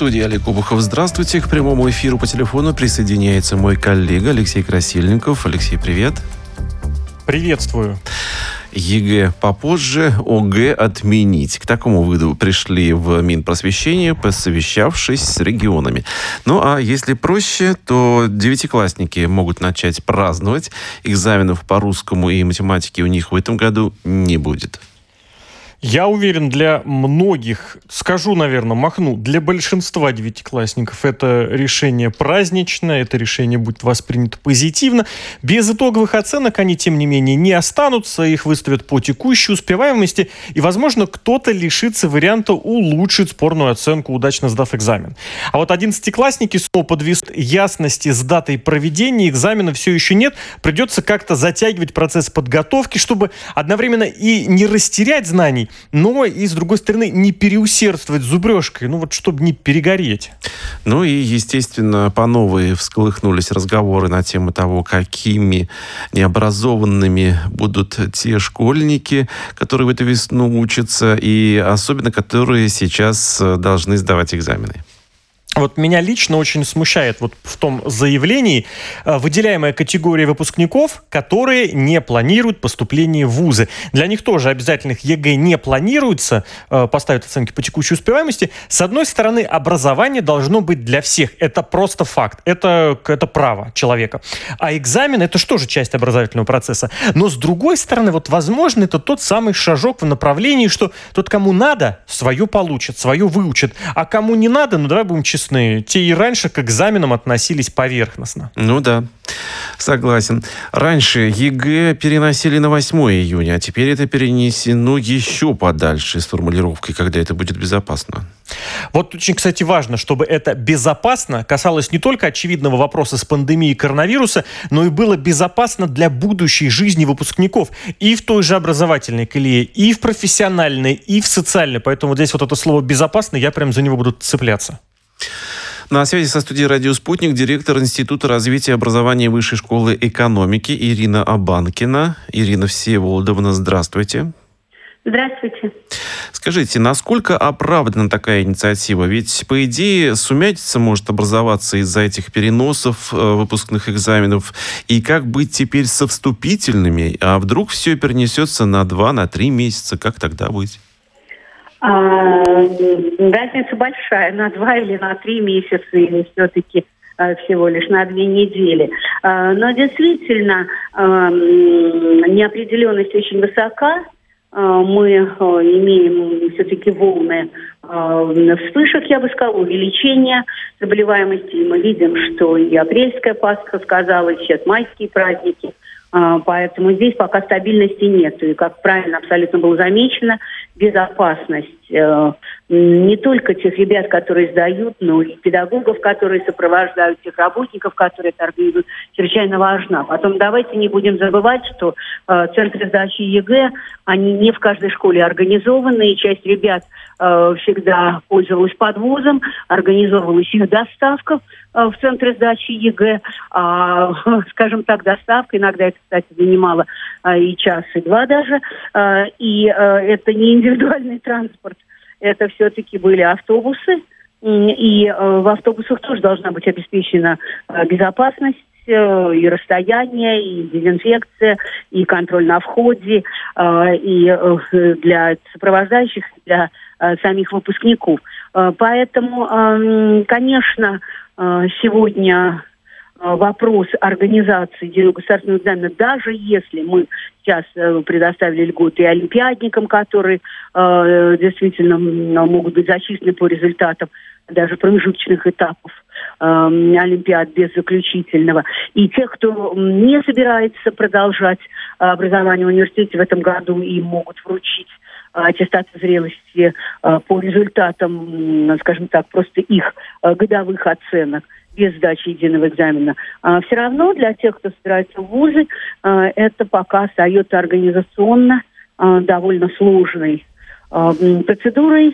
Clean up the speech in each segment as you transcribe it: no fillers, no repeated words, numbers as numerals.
студии Олег Обухов. Здравствуйте. К прямому эфиру по телефону присоединяется мой коллега Алексей Красильников. Алексей, привет. Приветствую. ЕГЭ попозже, ОГЭ отменить. К такому выводу пришли в Минпросвещение, посовещавшись с регионами. Ну, а если проще, то девятиклассники могут начать праздновать. Экзаменов по русскому и математике у них в этом году не будет. Я уверен, для многих, махну, для большинства девятиклассников это решение праздничное, это решение будет воспринято позитивно. Без итоговых оценок они, тем не менее, не останутся, их выставят по текущей успеваемости, и, возможно, кто-то лишится варианта улучшить спорную оценку, удачно сдав экзамен. А вот одиннадцатиклассники снова подвесут ясности с датой проведения экзамена все еще нет, придется как-то затягивать процесс подготовки, чтобы одновременно и не растерять знаний, но и, с другой стороны, не переусердствовать зубрежкой, чтобы не перегореть. Ну и, естественно, по новой всколыхнулись разговоры на тему того, какими необразованными будут те школьники, которые в эту весну учатся, и особенно которые сейчас должны сдавать экзамены. Вот меня лично очень смущает в том заявлении выделяемая категория выпускников, которые не планируют поступление в вузы. Для них тоже обязательных ЕГЭ не планируется, поставят оценки по текущей успеваемости. С одной стороны, образование должно быть для всех. Это просто факт. Это право человека. А экзамен — это что же часть образовательного процесса. Но с другой стороны, возможно, это тот самый шажок в направлении, что тот, кому надо, свое получит, свое выучит. А кому не надо, давай будем честны, те и раньше к экзаменам относились поверхностно. Ну да, согласен. Раньше ЕГЭ переносили на 8 июня, а теперь это перенесено еще подальше с формулировкой, когда это будет безопасно. Очень, кстати, важно, чтобы это безопасно касалось не только очевидного вопроса с пандемией коронавируса, но и было безопасно для будущей жизни выпускников и в той же образовательной колее, и в профессиональной, и в социальной. Поэтому здесь это слово «безопасно», я прям за него буду цепляться. На связи со студией «Радио Спутник» директор Института развития образования Высшей школы экономики Ирина Абанкина. Ирина Всеволодовна, здравствуйте. Здравствуйте. Скажите, насколько оправдана такая инициатива? Ведь, по идее, сумятица может образоваться из-за этих переносов выпускных экзаменов. И как быть теперь со вступительными? А вдруг все перенесется на 2-3 месяца? Как тогда быть? Разница большая, на 2 или на 3 месяца, или все-таки всего лишь на 2 недели. Но действительно, неопределенность очень высока. Мы имеем все-таки волны вспышек, я бы сказала, увеличения заболеваемости. Мы видим, что и апрельская Пасха сказалась, сейчас майские праздники. Поэтому здесь пока стабильности нет. И, как правильно абсолютно было замечено, безопасность не только тех ребят, которые сдают, но и педагогов, которые сопровождают, тех работников, которые это организуют, чрезвычайно важна. Потом давайте не будем забывать, что центры сдачи ЕГЭ, они не в каждой школе организованы, и часть ребят всегда пользовалась подвозом, организовывалась их доставка в центре сдачи ЕГЭ. Скажем так, доставка, иногда это, кстати, занимало и час, и 2 даже. И это не индивидуальный транспорт, это все-таки были автобусы. И в автобусах тоже должна быть обеспечена безопасность, и расстояние, и дезинфекция, и контроль на входе, и для сопровождающих, для самих выпускников. Поэтому, конечно, сегодня вопрос организации государственного экзамена, даже если мы сейчас предоставили льготы и олимпиадникам, которые действительно могут быть зачислены по результатам даже промежуточных этапов олимпиад без заключительного. И тех, кто не собирается продолжать образование в университете в этом году, им могут вручить аттестацию зрелости по результатам, скажем так, просто их годовых оценок без сдачи единого экзамена. Все равно для тех, кто собирается в вузы, это пока остается организационно довольно сложной процедурой.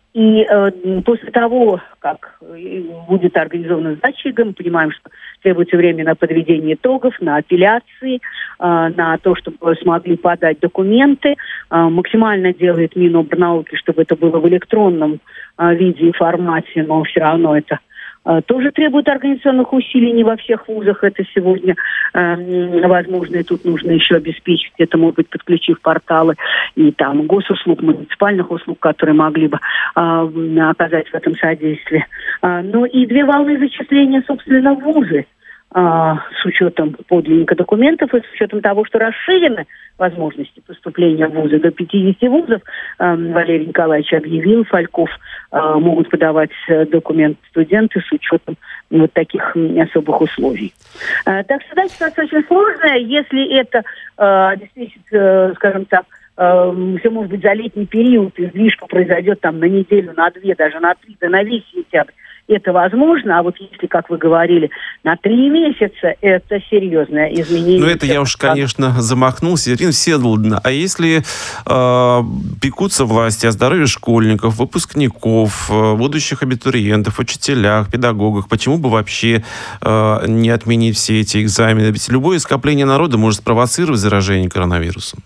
И после того, как будет организована сдача ЕГЭ, мы понимаем, что требуется время на подведение итогов, на апелляции, на то, чтобы смогли подать документы. Максимально делает Минобрнауки, чтобы это было в электронном виде и формате, но все равно это тоже требует организационных усилий. Не во всех вузах это сегодня возможно, и тут нужно еще обеспечить это, может быть, подключив порталы и там госуслуг, муниципальных услуг, которые могли бы оказать в этом содействие. Но и 2 волны зачисления, собственно, в вузы с учетом подлинника документов и с учетом того, что расширены возможности поступления в вузы до 50 вузов. Валерий Николаевич объявил, Фальков могут подавать документы студенты с учетом вот таких особых условий. Так что ситуация очень сложная. Если это действительно, скажем так, все может быть за летний период, и сдвижка произойдет там на неделю, на 2, даже на 3, да на весь сентябрь, это возможно, а вот если, как вы говорили, на 3 месяца, это серьезное изменение. Ну, это я уж, конечно, замахнулся. Ирина Всеволодовна, а если пекутся власти о здоровье школьников, выпускников, будущих абитуриентов, учителях, педагогах, почему бы вообще не отменить все эти экзамены? Ведь любое скопление народа может спровоцировать заражение коронавирусом.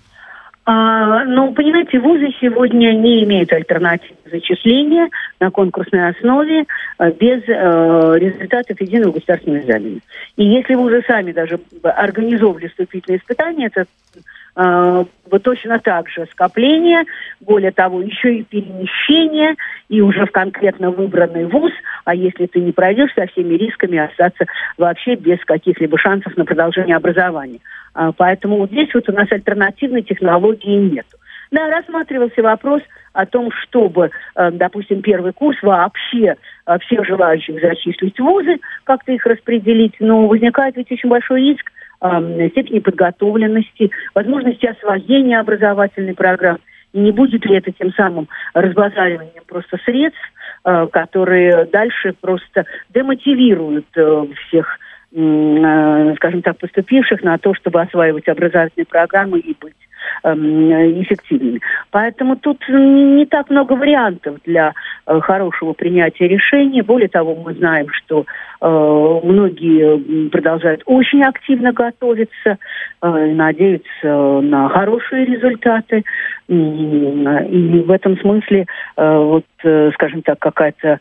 Ну, понимаете, вузы сегодня не имеют альтернативы зачисления на конкурсной основе без результатов единого государственного экзамена. И если вы уже сами даже организовывали вступительные испытания, это точно так же скопление, более того, еще и перемещение, и уже в конкретно выбранный вуз, а если ты не пройдешь, со всеми рисками остаться вообще без каких-либо шансов на продолжение образования. Поэтому вот здесь вот у нас альтернативной технологии нет. Да, рассматривался вопрос о том, чтобы, допустим, первый курс вообще всех желающих зачислить в вузы, как-то их распределить, но возникает ведь очень большой риск степени подготовленности, возможности освоения образовательной программы. И не будет ли это тем самым разбазариванием просто средств, которые дальше просто демотивируют всех, скажем так, поступивших на то, чтобы осваивать образовательные программы и быть эффективными. Поэтому тут не так много вариантов для хорошего принятия решения. Более того, мы знаем, что многие продолжают очень активно готовиться, надеются на хорошие результаты. И в этом смысле, скажем так, какая-то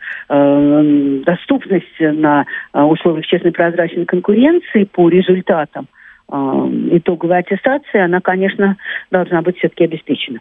доступность на условиях честной прозрачной конкуренции по результатам итоговой аттестации, она, конечно, должна быть все-таки обеспечена.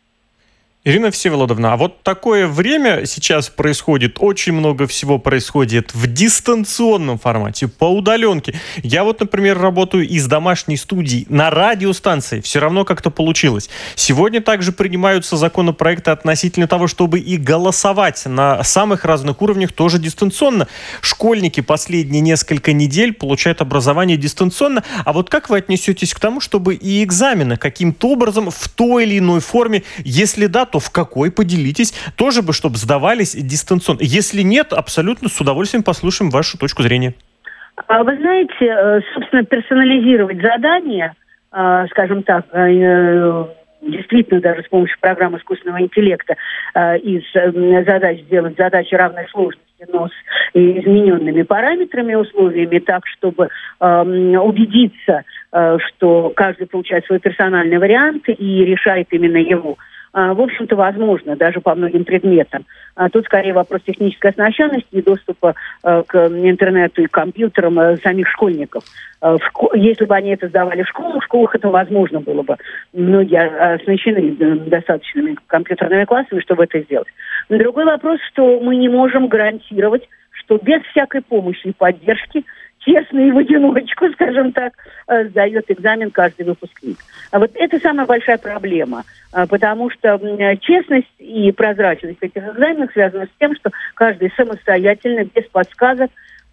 Ирина Всеволодовна, а вот такое время сейчас происходит, очень много всего происходит в дистанционном формате, по удаленке. Я вот, например, работаю из домашней студии на радиостанции, все равно как-то получилось. Сегодня также принимаются законопроекты относительно того, чтобы и голосовать на самых разных уровнях тоже дистанционно. Школьники последние несколько недель получают образование дистанционно. А вот как вы отнесетесь к тому, чтобы и экзамены каким-то образом в той или иной форме, если да, то в какой, поделитесь, тоже бы, чтобы сдавались дистанционно. Если нет, абсолютно с удовольствием послушаем вашу точку зрения. Вы знаете, собственно, персонализировать задания, скажем так, действительно даже с помощью программ искусственного интеллекта из задач сделать задачи равной сложности, но с измененными параметрами, условиями, так, чтобы убедиться, что каждый получает свой персональный вариант и решает именно его. В общем-то, возможно, даже по многим предметам. Тут скорее вопрос технической оснащенности и доступа к интернету и компьютерам самих школьников. Если бы они это сдавали в школах это возможно было бы. Многие оснащены достаточными компьютерными классами, чтобы это сделать. Но другой вопрос, что мы не можем гарантировать, что без всякой помощи и поддержки честно и в одиночку, скажем так, сдает экзамен каждый выпускник. А вот это самая большая проблема, потому что честность и прозрачность этих экзаменов связана с тем, что каждый самостоятельно, без подсказок,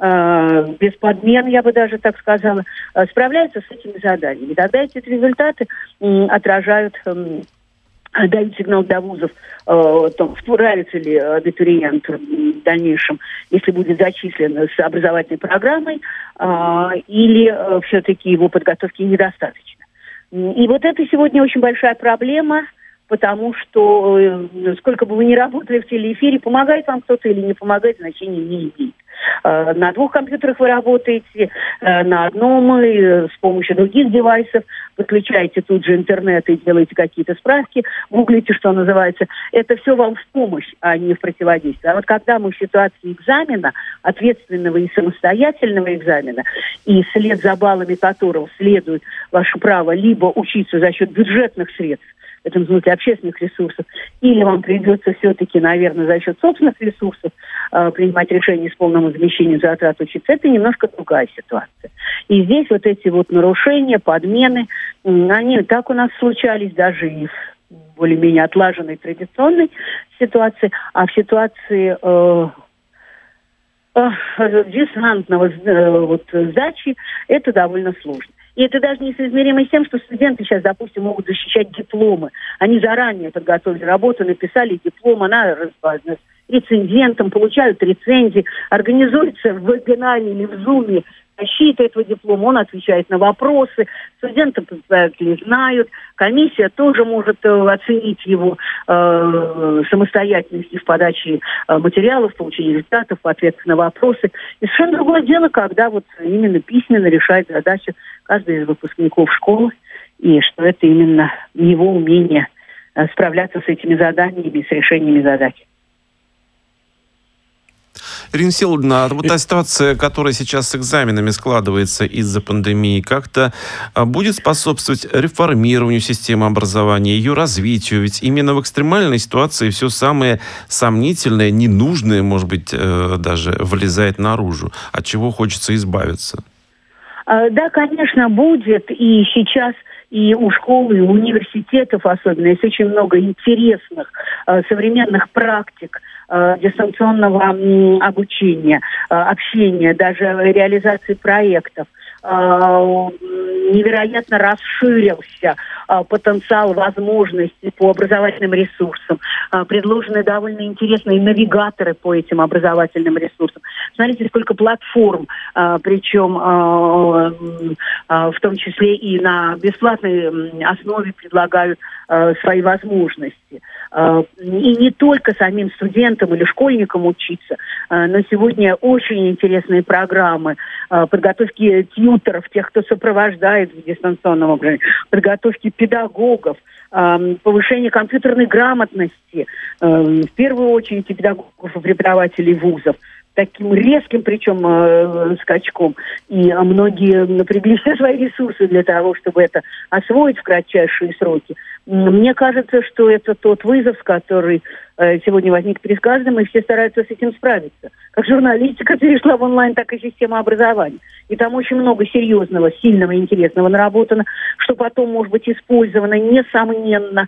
без подмен, я бы даже так сказала, справляется с этими заданиями. Тогда эти результаты отражают, дают сигнал для вузов, справится ли абитуриент в дальнейшем, если будет зачислен с образовательной программой, или все-таки его подготовки недостаточно. И вот это сегодня очень большая проблема, потому что сколько бы вы ни работали в телеэфире, помогает вам кто-то или не помогает, значения не имеет. На 2 компьютерах вы работаете, на одном с помощью других девайсов, подключаете тут же интернет и делаете какие-то справки, гуглите, что называется. Это все вам в помощь, а не в противодействие. А вот когда мы в ситуации экзамена, ответственного и самостоятельного экзамена, и вслед за баллами которого следует ваше право либо учиться за счет бюджетных средств, в этом смысле общественных ресурсов, или вам придется все-таки, наверное, за счет собственных ресурсов принимать решения с полным возмещением затрат учиться, это немножко другая ситуация. И здесь вот эти вот нарушения, подмены, они так у нас случались даже и в более-менее отлаженной традиционной ситуации, а в ситуации диссонантного сдачи это довольно сложно. И это даже несоизмеримо с тем, что студенты сейчас, допустим, могут защищать дипломы. Они заранее подготовили работу, написали диплом, она с рецензентом, получают рецензии, организуется в вебинаре или в зуме защита этого диплома, он отвечает на вопросы, студенты представители знают, комиссия тоже может оценить его самостоятельность в подаче материалов, получении результатов, ответов на вопросы. И совершенно другое дело, когда вот именно письменно решает задачу каждый из выпускников школы, и что это именно его умение справляться с этими заданиями, с решениями задач. Ирина Всеволодовна, вот та ситуация, которая сейчас с экзаменами складывается из-за пандемии, как-то будет способствовать реформированию системы образования, ее развитию? Ведь именно в экстремальной ситуации все самое сомнительное, ненужное, может быть, даже вылезает наружу, от чего хочется избавиться. Да, конечно, будет. И сейчас и у школ, и у университетов особенно есть очень много интересных современных практик дистанционного обучения, общения, даже реализации проектов. Невероятно расширился потенциал возможностей по образовательным ресурсам. Предложены довольно интересные навигаторы по этим образовательным ресурсам. Смотрите, сколько платформ, причем в том числе и на бесплатной основе предлагают свои возможности. И не только самим студентам или школьникам учиться, но сегодня очень интересные программы подготовки тьюторов, тех, кто сопровождает в дистанционном образовании, подготовки педагогов, повышение компьютерной грамотности, в первую очередь и педагогов и преподавателей вузов, таким резким, причем скачком. И многие напрягли все свои ресурсы для того, чтобы это освоить в кратчайшие сроки. Мне кажется, что это тот вызов, который сегодня возник перед каждым, и все стараются с этим справиться. Как журналистика перешла в онлайн, так и система образования. И там очень много серьезного, сильного и интересного наработано, что потом может быть использовано, несомненно.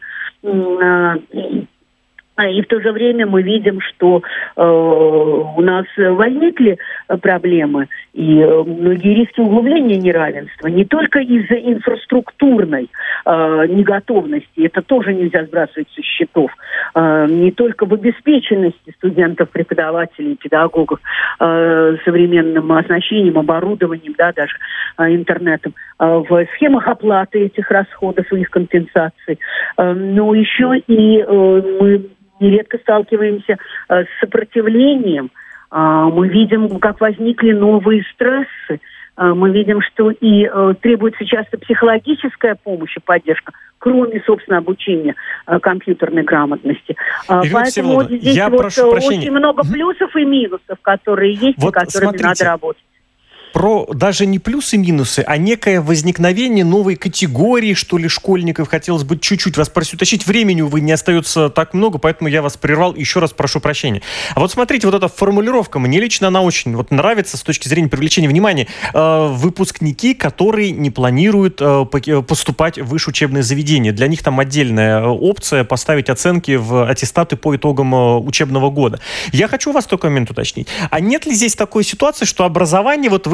И в то же время мы видим, что у нас возникли проблемы и многие риски углубления неравенства. Не только из-за инфраструктурной неготовности, это тоже нельзя сбрасывать со счетов, не только в обеспеченности студентов, преподавателей, педагогов современным оснащением, оборудованием, да, даже интернетом, в схемах оплаты этих расходов и их компенсации, но еще и мы нередко сталкиваемся с сопротивлением. Мы видим, как возникли новые стрессы. Мы видим, что и требуется часто психологическая помощь и поддержка, кроме, собственно, обучения компьютерной грамотности. Поэтому здесь очень много плюсов и минусов, которые есть, и которыми надо работать. Про даже не плюсы и минусы, а некое возникновение новой категории, что ли, школьников. Хотелось бы чуть-чуть вас просить уточнить. Времени, увы, не остается так много, поэтому я вас прервал. Еще раз прошу прощения. А вот смотрите, вот эта формулировка, мне лично она очень нравится с точки зрения привлечения внимания. Выпускники, которые не планируют поступать в высшее учебное заведение. Для них там отдельная опция поставить оценки в аттестаты по итогам учебного года. Я хочу вас в такой момент уточнить. А нет ли здесь такой ситуации, что образование выходит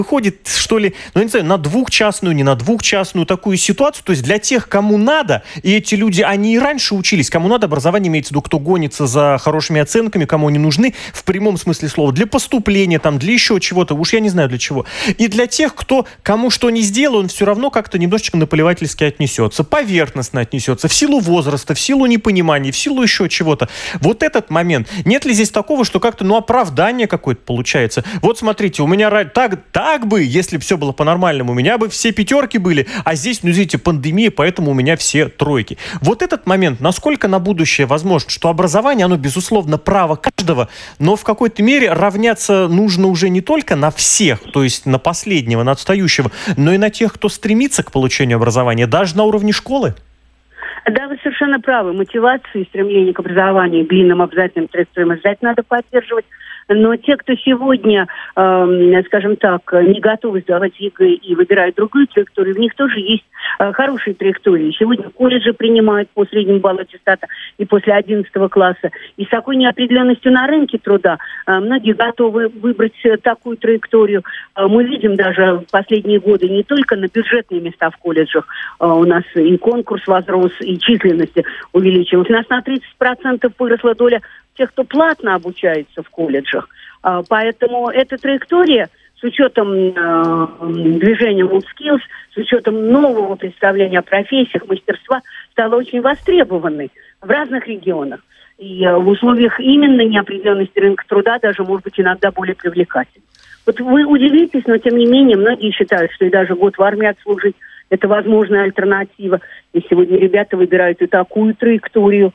выходит, что ли, ну, не знаю, на двухчастную, не на двухчастную такую ситуацию. То есть для тех, кому надо, и эти люди, они и раньше учились, кому надо образование, имеется в виду, кто гонится за хорошими оценками, кому они нужны, в прямом смысле слова, для поступления, там, для еще чего-то, уж я не знаю для чего. И для тех, кто кому что не сделал, он все равно как-то немножечко наплевательски отнесется, поверхностно отнесется, в силу возраста, в силу непонимания, в силу еще чего-то. Вот этот момент. Нет ли здесь такого, что как-то, ну, оправдание какое-то получается? Вот смотрите, у меня так бы, если бы все было по-нормальному, у меня бы все пятерки были, а здесь, ну, видите, пандемия, поэтому у меня все тройки. Вот этот момент, насколько на будущее возможно, что образование, оно, безусловно, право каждого, но в какой-то мере равняться нужно уже не только на всех, то есть на последнего, на отстающего, но и на тех, кто стремится к получению образования, даже на уровне школы? Да, вы совершенно правы. Мотивацию и стремление к образованию, длинным обязательным средством обязательно надо поддерживать. Но те, кто сегодня, скажем так, не готовы сдавать ЕГЭ и выбирают другую траекторию, в них тоже есть хорошие траектории. Сегодня колледжи принимают по среднему баллу аттестата и после 11 класса. И с такой неопределенностью на рынке труда многие готовы выбрать такую траекторию. Мы видим даже в последние годы не только на бюджетные места в колледжах. У нас и конкурс возрос, и численность увеличилась. У нас на 30% выросла доля тех, кто платно обучается в колледжах. Поэтому эта траектория с учетом движения WorldSkills, с учетом нового представления о профессиях, мастерства, стала очень востребованной в разных регионах. И в условиях именно неопределенности рынка труда даже, может быть, иногда более привлекательной. Вот вы удивитесь, но тем не менее многие считают, что и даже год в армии отслужить — это возможная альтернатива. И сегодня ребята выбирают и такую траекторию,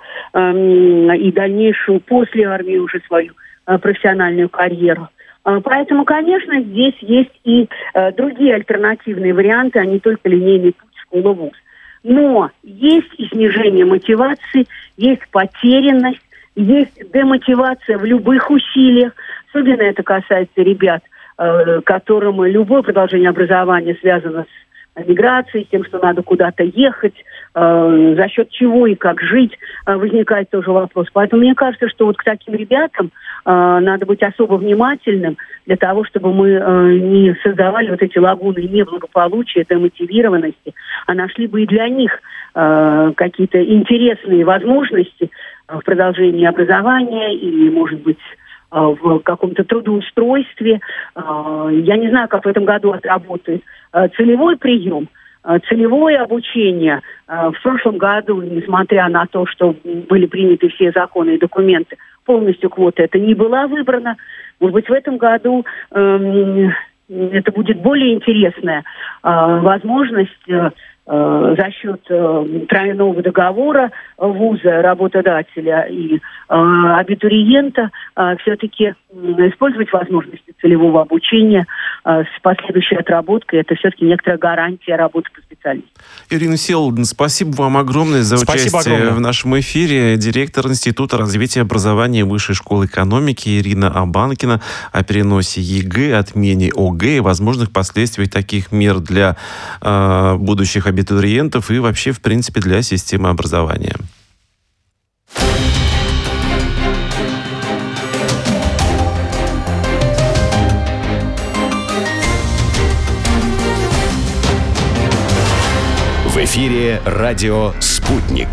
и дальнейшую после армии уже свою профессиональную карьеру. Поэтому, конечно, здесь есть и другие альтернативные варианты, а не только линейный путь школа-вуз. Но есть и снижение мотивации, есть потерянность, есть демотивация в любых усилиях. Особенно это касается ребят, которым любое продолжение образования связано с миграцией, с тем, что надо куда-то ехать, за счет чего и как жить, возникает тоже вопрос. Поэтому мне кажется, что вот к таким ребятам надо быть особо внимательным для того, чтобы мы не создавали вот эти лагуны неблагополучия, демотивированности, а нашли бы и для них какие-то интересные возможности в продолжении образования и, может быть, в каком-то трудоустройстве. Я не знаю, как в этом году отработает целевой прием, целевое обучение. В прошлом году, несмотря на то, что были приняты все законы и документы, полностью квота это не была выбрана. Может быть, в этом году это будет более интересная возможность за счет тройного договора вуза, работодателя и абитуриента все-таки использовать возможности целевого обучения с последующей отработкой. Это все-таки некоторая гарантия работы по специальности. Ирина Всеволодовна, спасибо вам огромное за участие в нашем эфире. Директор Института развития образования Высшей школы экономики Ирина Абанкина о переносе ЕГЭ, отмене ОГЭ и возможных последствиях таких мер для будущих абитуриентов и вообще, в принципе, для системы образования. В эфире радио «Спутник».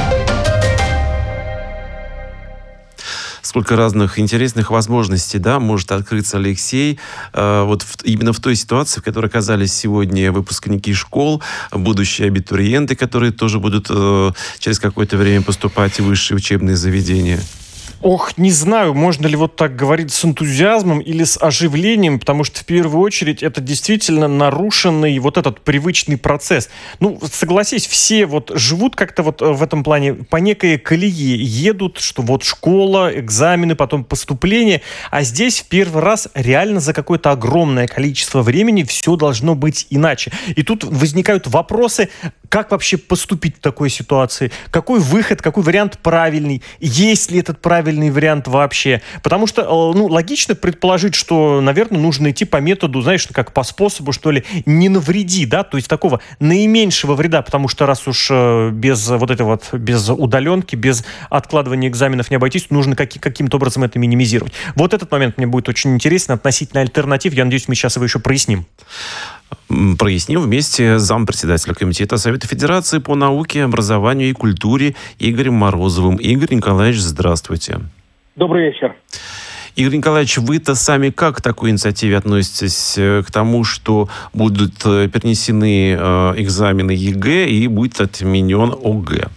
Сколько разных интересных возможностей, да, может открыться, Алексей, вот именно в той ситуации, в которой оказались сегодня выпускники школ, будущие абитуриенты, которые тоже будут через какое-то время поступать в высшие учебные заведения. Ох, не знаю, можно ли вот так говорить с энтузиазмом или с оживлением, потому что в первую очередь это действительно нарушенный вот этот привычный процесс. Ну, согласись, все вот живут как-то вот в этом плане по некой колее, едут, что вот школа, экзамены, потом поступление, а здесь в первый раз реально за какое-то огромное количество времени все должно быть иначе. И тут возникают вопросы, Как вообще поступить в такой ситуации? Какой выход, какой вариант правильный? Есть ли этот правильный вариант вообще? Потому что, логично предположить, что, наверное, нужно идти по методу, знаешь, как по способу, что ли, не навреди, да, то есть такого наименьшего вреда, потому что раз уж без без удаленки, без откладывания экзаменов не обойтись, нужно каким-то образом это минимизировать. Вот этот момент мне будет очень интересен относительно альтернатив. Я надеюсь, мы сейчас его еще проясним. Проясним вместе с зампредседателя Комитета Совета Федерации по науке, образованию и культуре Игорем Морозовым. Игорь Николаевич, здравствуйте. Добрый вечер. Игорь Николаевич, вы-то сами как к такой инициативе относитесь? К тому, что будут перенесены экзамены ЕГЭ и будет отменен ОГЭ?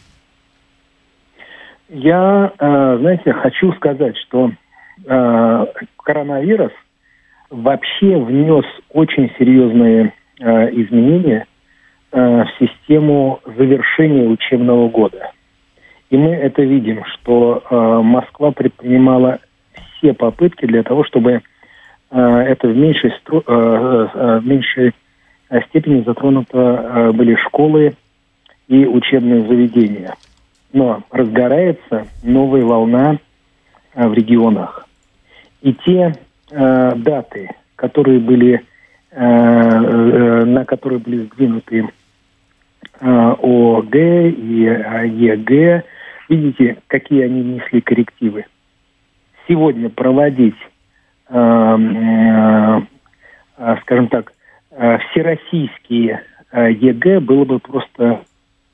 Я, хочу сказать, что коронавирус вообще внес очень серьезные изменения в систему завершения учебного года. И мы это видим, что Москва предпринимала все попытки для того, чтобы это в меньшей степени затронуты были школы и учебные заведения. Но разгорается новая волна в регионах. И те даты, на которые были сдвинуты ОГЭ и ЕГЭ, видите, какие они внесли коррективы. Сегодня проводить, всероссийские ЕГЭ было бы просто...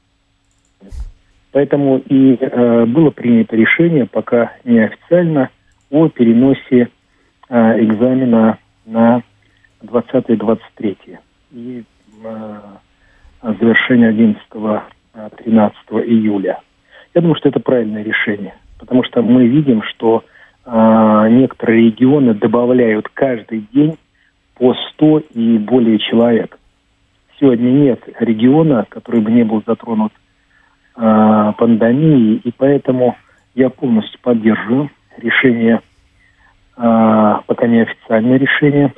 Поэтому и было принято решение, пока неофициально, о переносе экзамена на 20-23 и завершение 11-13 июля. Я думаю, что это правильное решение, потому что мы видим, что некоторые регионы добавляют каждый день по 100 и более человек. Сегодня нет региона, который бы не был затронут пандемией, и поэтому я полностью поддерживаю решение, пока не официальное решение,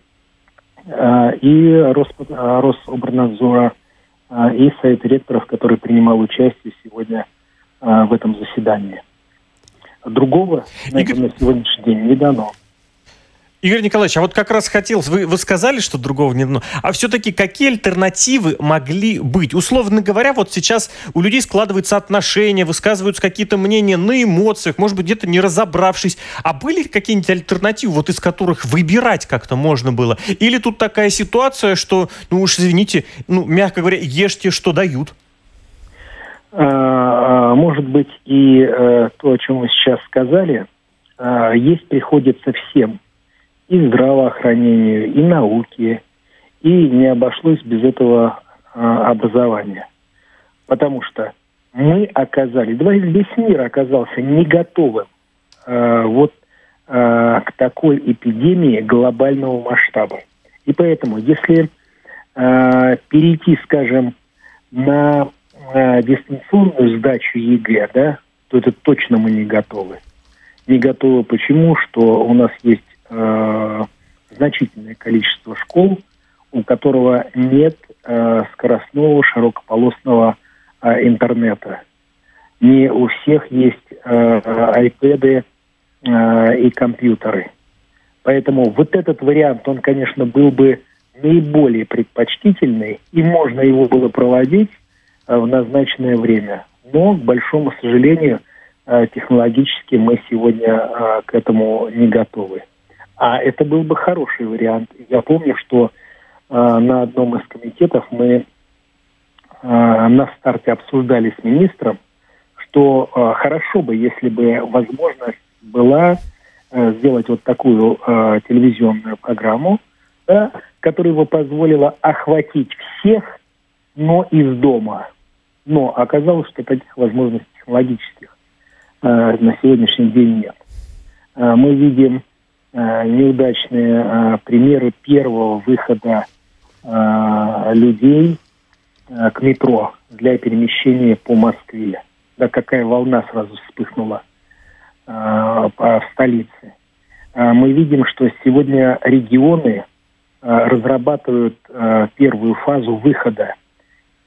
и Рособорнадзора, и Совет ректоров, который принимал участие сегодня в этом заседании. Другого на сегодняшний день не дано. Игорь Николаевич, а вот как раз хотелось, вы сказали, что другого не дано, а все-таки какие альтернативы могли быть? Условно говоря, вот сейчас у людей складываются отношения, высказываются какие-то мнения на эмоциях, может быть, где-то не разобравшись. А были какие-нибудь альтернативы, вот из которых выбирать как-то можно было? Или тут такая ситуация, что, извините, мягко говоря, ешьте, что дают? Может быть, и то, о чем вы сейчас сказали, есть приходится всем. И здравоохранению, и науке, и не обошлось без этого образования. Потому что мы весь мир оказался не готовым к такой эпидемии глобального масштаба. И поэтому, если перейти, скажем, на дистанционную сдачу ЕГЭ, да, то это точно мы не готовы. Не готовы почему? Что у нас есть значительное количество школ, у которого нет скоростного широкополосного интернета. Не у всех есть iPad и компьютеры. Поэтому вот этот вариант, он, конечно, был бы наиболее предпочтительный, и можно его было проводить в назначенное время. Но, к большому сожалению, технологически мы сегодня к этому не готовы. А это был бы хороший вариант. Я помню, что на одном из комитетов мы на старте обсуждали с министром, что хорошо бы, если бы возможность была сделать вот такую телевизионную программу, да, которая бы позволила охватить всех, но из дома. Но оказалось, что таких возможностей технологических на сегодняшний день нет. Мы видим неудачные примеры первого выхода людей к метро для перемещения по Москве. Да, какая волна сразу вспыхнула в столице. Мы видим, что сегодня регионы разрабатывают первую фазу выхода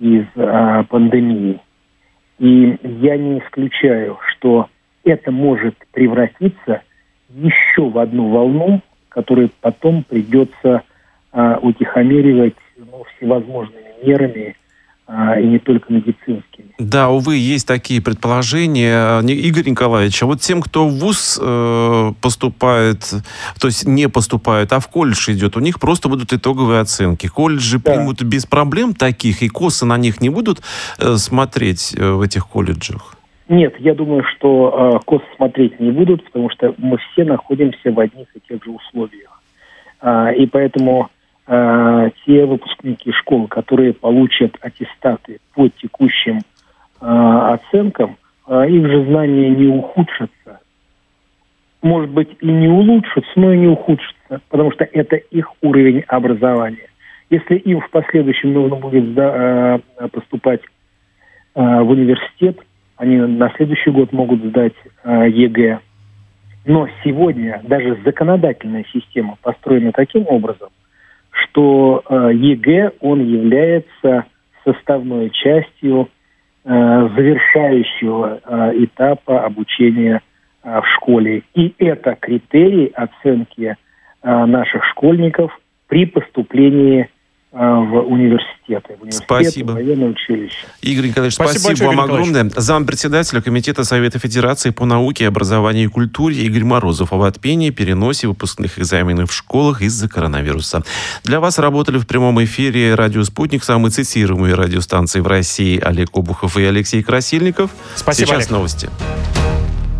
из пандемии. И я не исключаю, что это может превратиться еще в одну волну, которую потом придется утихомиривать всевозможными мерами, и не только медицинскими. Да, увы, есть такие предположения. Игорь Николаевич, а вот тем, кто в ВУЗ поступает, то есть не поступает, а в колледж идет, у них просто будут итоговые оценки. Колледжи примут без проблем таких, и косо на них не будут смотреть в этих колледжах? Нет, я думаю, что косо смотреть не будут, потому что мы все находимся в одних и тех же условиях. И поэтому те выпускники школ, которые получат аттестаты по текущим оценкам, их же знания не ухудшатся. Может быть, и не улучшатся, но и не ухудшатся, потому что это их уровень образования. Если им в последующем нужно будет поступать в университет, они на следующий год могут сдать ЕГЭ. Но сегодня даже законодательная система построена таким образом, что ЕГЭ, он является составной частью завершающего этапа обучения в школе. И это критерий оценки наших школьников при поступлении в университеты. Спасибо. Военное училище. Игорь Николаевич, спасибо вам огромное. Зампредседателя Комитета Совета Федерации по науке, образованию и культуре Игорь Морозов об отмене и переносе выпускных экзаменов в школах из-за коронавируса. Для вас работали в прямом эфире радио «Спутник», самые цитируемые радиостанции в России, Олег Обухов и Алексей Красильников. Спасибо, Сейчас Олег. новости.